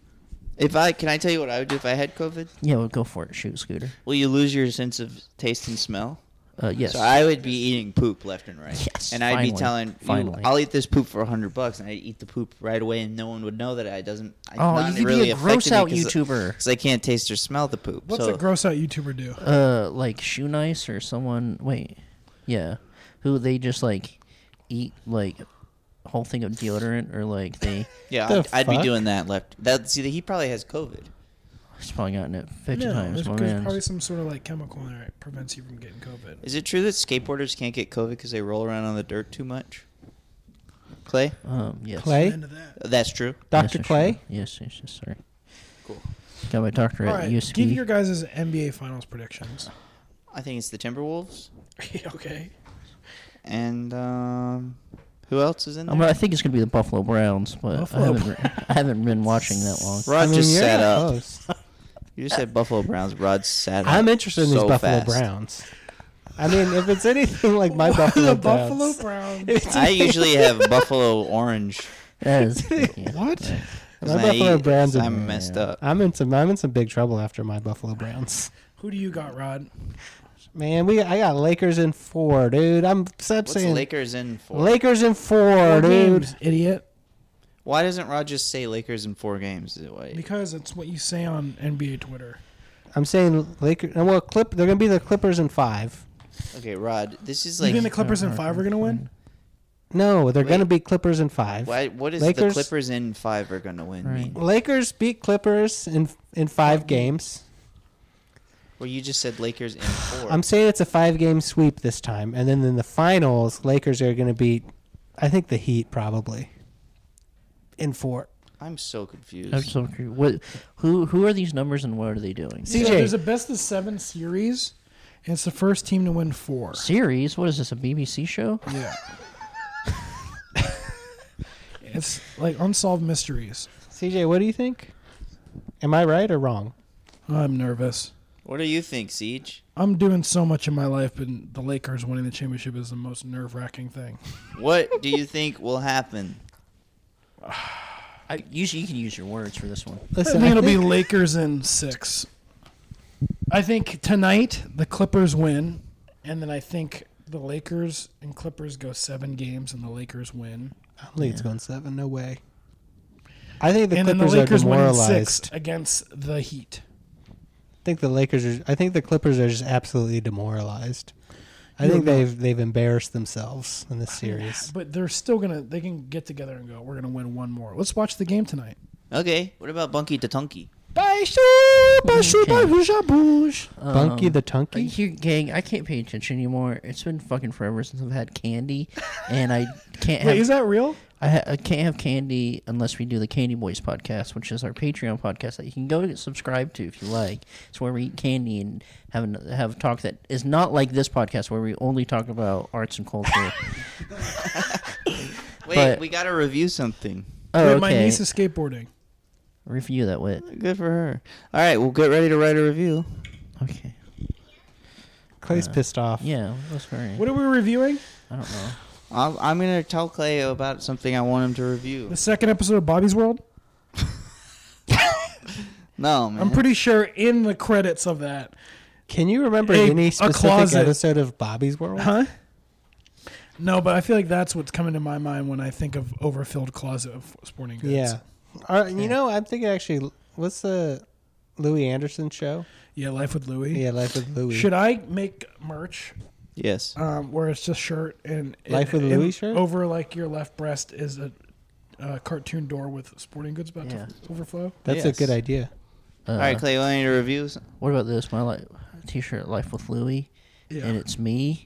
Can I tell you what I would do if I had COVID? Yeah, well, go for it. Shoot, Scooter. Will you lose your sense of taste and smell? Yes. So I would be eating poop left and right. Yes, And I'd be finally, telling you, finally. I'll eat this poop for $100, and I'd eat the poop right away, and no one would know that it doesn't. Oh, not you could really be a gross affected out me YouTuber. because I can't taste or smell the poop. What's so a gross out YouTuber do? Like Shoe Nice or someone. Wait, yeah, who they just like eat like a whole thing of deodorant, or like they. yeah, The I'd be fuck? doing that left. See, he probably has COVID. He's probably gotten it 50 No, times. there's, My there's man. probably some sort of like chemical in there that prevents you from getting COVID. Is it true that skateboarders can't get COVID because they roll around on the dirt too much? Clay? Yes. Clay? End of that. That's true. Yes, Dr. yes, Clay? Yes, sorry. Cool. Got my doctorate All at right, USP. give your guys' NBA Finals predictions. I think it's the Timberwolves. Okay. And who else is in there? I think it's gonna be the Buffalo Browns, but Buffalo I haven't been watching that long. Rod just you're sat not up. close. You just said Buffalo Browns. Rod sat up. I'm interested in these so Buffalo fast. Browns. I mean, if it's anything like my Buffalo the Browns. Buffalo Browns. I usually have Buffalo orange. That is, yeah. What? 'cause My I Buffalo eat- Browns are- I'm messed up. I'm in some big trouble after my Buffalo Browns. Who do you got, Rod? Man, I got Lakers in 4, dude. I'm What's saying Lakers in for? Lakers in 4, Four dude. games, idiot. Why doesn't Rod just say Lakers in 4 games? Is it why? Because it's what you say on NBA Twitter. I'm saying Lakers. Well, they're gonna be the Clippers in 5. Okay, Rod. This is You like. think the Clippers in 5 are going to win? No, they're Wait. gonna be Clippers in 5. What is Lakers- the Clippers in 5 are going to win Right. mean? Lakers beat Clippers in 5 games. Well, you just said Lakers in 4. I'm saying it's a 5-game sweep this time, and then in the finals, Lakers are gonna beat, I think, the Heat probably in 4. I'm so confused. I'm so curious. What? Who are these numbers and what are they doing? CJ. So there's a best of 7 series, and it's the first team to win 4. Series? What is this? A BBC show? Yeah. It's like Unsolved Mysteries. CJ, what do you think? Am I right or wrong? I'm nervous. What do you think, Siege? I'm doing so much in my life, but the Lakers winning the championship is the most nerve-wracking thing. What do you think will happen? You can use your words for this one. I Listen, think it'll be think- Lakers in 6. I think tonight the Clippers win, and then I think the Lakers and Clippers go 7 games, and the Lakers win. I don't think it's going 7. No way. I think the and then the Clippers are Lakers win in demoralized. 6 against the Heat. I think the Clippers are just absolutely demoralized. I You think don't know. they've embarrassed themselves in this series. But they're still they can get together and go, we're gonna win one more. Let's watch the game tonight. Okay, what about Bunky Tatunky? Bunky the Tunky? Here, gang, I can't pay attention anymore. It's been fucking forever since I've had candy, and I can't have. Wait, is that real? I can't have candy unless we do the Candy Boys podcast, which is our Patreon podcast that you can go to subscribe to if you like. It's where we eat candy and have a talk that is not like this podcast where we only talk about arts and culture. Wait, we got to review something. Oh, Wait, okay. my niece is skateboarding. Review that wit. Good for her. All right, we'll get ready to write a review. Okay. Clay's pissed off. Yeah, that's very. What are we reviewing? I don't know. I'm going to tell Clay about something I want him to review. The second episode of Bobby's World? No, man. I'm pretty sure in the credits of that. Can you remember A any specific closet. episode of Bobby's World? Huh? No, but I feel like that's what's coming to my mind when I think of overfilled closet of sporting goods. Yeah. You know, I'm thinking actually, what's the Louis Anderson show? Yeah, Life with Louie. Yeah, Life with Louis. Should I make merch Yes. where it's just shirt and Life with Louie shirt? over like your left breast is a cartoon door with sporting goods about Yeah. to overflow? That's Yes. a good idea. All right, Clay, you want me to review? What about this? My T-shirt, Life with Louie, Yeah. and it's me,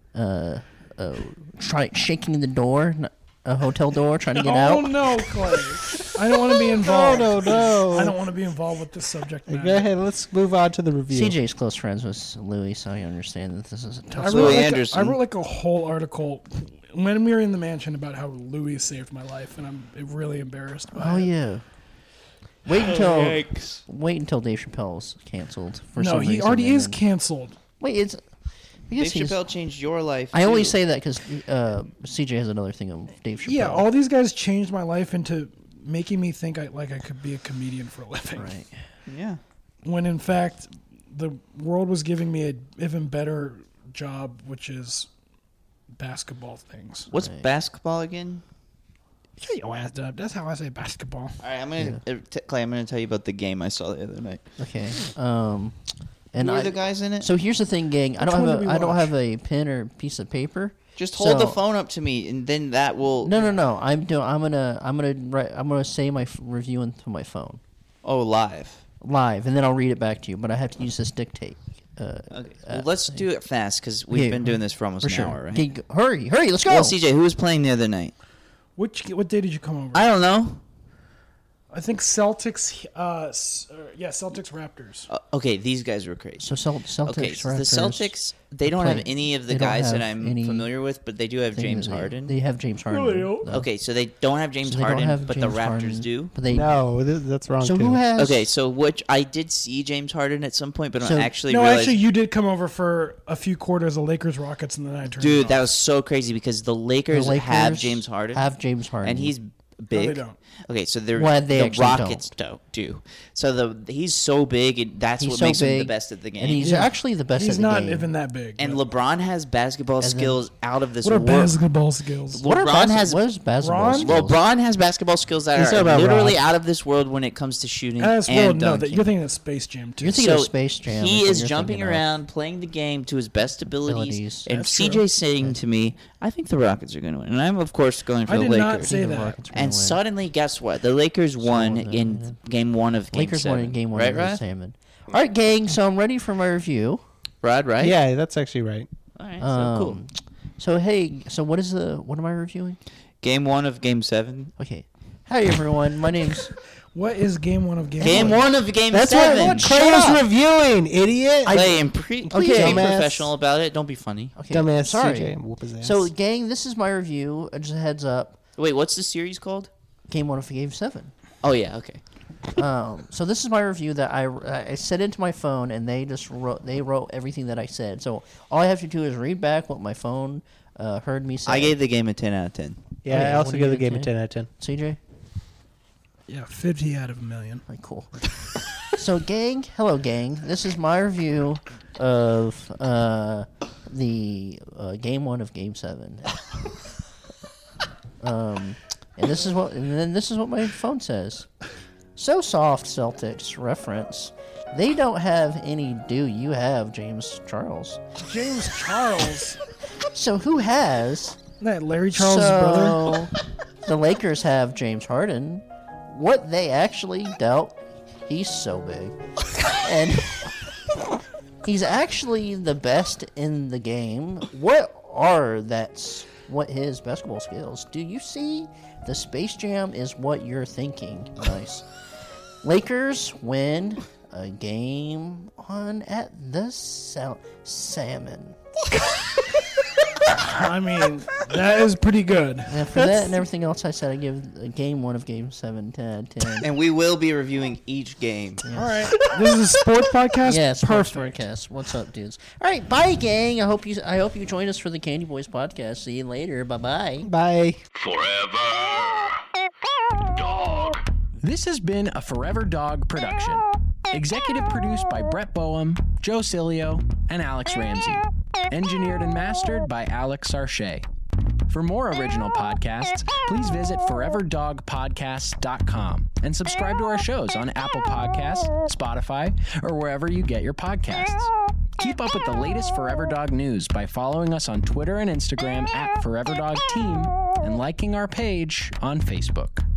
shaking the door, a hotel door, trying to get Oh out. no, Clay! I don't want to be involved. No. I don't want to be involved with this subject matter. Go ahead. Let's move on to the review. CJ's close friends with Louie, so I understand that this is a tough. I Louis wrote, like Anderson. I wrote like a whole article when we were in the mansion about how Louis saved my life, and I'm really embarrassed by Oh it. yeah. Wait until Dave Chappelle's canceled for No, some he reason. already and is then- canceled. Wait, it's. I guess Dave he's. Chappelle changed your life. I only too. say that because CJ has another thing of Dave Chappelle. Yeah, all these guys changed my life into making me think I could be a comedian for a living. Right. Yeah. When in fact, the world was giving me an even better job, which is basketball things. What's basketball again? Shut your ass up. That's how I say basketball. All right, I'm gonna Clay. I'm gonna tell you about the game I saw the other night. Okay. And Who are the guys in it? So here's the thing, gang. I Which one did we don't watch? have a pen or piece of paper. Just hold the So- phone up to me, and then that will. No. I'm gonna say my review into my phone Oh, live. live, and then I'll read it back to you. But I have to use this dictate. Okay. Well, let's do it fast because we've Yeah, been doing this for almost For an sure. hour, right? Okay, hurry, let's go. Well, CJ, who was playing the other night? What day did you come over? I don't know. I think Celtics. Celtics Raptors. Okay, these guys were crazy. So Celtics. Okay, so the Raptors, Celtics, they don't have play- any of the they don't guys that have I'm any familiar with, but they do have thing James that they- Harden. They have James Harden. No, they don't. though. Okay, so they don't have James So they don't Harden, have but James the Raptors Harden, do. But they No, that's wrong So too. who has? Okay, so which I did see James Harden at some point, but I So- actually No, realized, actually, you did come over for a few quarters of Lakers Rockets, and then I turned. dude, it that off. was so crazy because the the Lakers, Lakers have James Harden, and he's big. No, they don't. Okay, so Well, they the actually Rockets don't do. So he's so big, and that's He's what so makes him the big, best at the game. and he's actually the best. He's at the not game. even that big. And but- LeBron has basketball then- skills out of this what are world. basketball skills? What are LeBron has- what is basketball Ron? skills? LeBron has basketball skills that He's talking are about literally Rob. out of this world when it comes to shooting As well, and no, dunking. you're thinking of Space Jam too. You're thinking So of Space Jam. he what is you're jumping thinking of. around, playing the game to his best abilities. And That's CJ's saying to me, I think the Rockets are going to win. And I'm, of course, going for I the did Lakers. not say The that. Rockets are gonna And win. suddenly, guess what? The Lakers won in game one of game Lakers 7. won in game one right, of the Rod? Salmon. All right, gang. So I'm ready for my review. Rod, right? Yeah, that's actually right. All right, so cool. So hey, so what am I reviewing? Game one of game 7. Okay. Hi everyone. My name's What is game one of game? Game one? one of game That's 7. what Clay is reviewing, idiot. Clay, and please Okay, be dumbass. professional about it. Don't be funny. okay. Dumbass Sorry. CJ. Whoop his ass. So gang, this is my review. Just a heads up. Wait, what's the series called? Game one of game 7. Oh, yeah, okay. So this is my review that I set into my phone, and they just wrote everything that I said. So all I have to do is read back what my phone heard me say. I gave the game a 10 out of 10. yeah, okay, I also what do give you the game a think? 10 out of 10. CJ. Yeah, 50 out of a million. Like, cool. So, gang, hello, gang. This is my review of the game one of game 7. And then this is what my phone says. So soft, Celtics reference. They don't have any. Do you have James Charles? James Charles. So who has? Isn't that Larry Charles' brother? The Lakers have James Harden. What they actually dealt He's so big. And he's actually the best in the game. What his basketball skills? Do you see? The Space Jam is what you're thinking. Nice. Lakers win a game at the Salmon. I mean, that is pretty good. And for that and everything else I said, I give game 1 of Game 7 10. And we will be reviewing each game. Yes. All right. This is a sports podcast? Yeah, sports Perfect. podcast. What's up, dudes? All right, bye, gang. I hope you join us for the Candy Boys podcast. See you later. Bye-bye. Bye. Forever Dog. This has been a Forever Dog production. Executive produced by Brett Boehm, Joe Cilio, and Alex Ramsey. Engineered and mastered by Alex Sarche. For more original podcasts, please visit foreverdogpodcasts.com and subscribe to our shows on Apple Podcasts, Spotify, or wherever you get your podcasts. Keep up with the latest Forever Dog news by following us on Twitter and Instagram @ForeverDogTeam and liking our page on Facebook.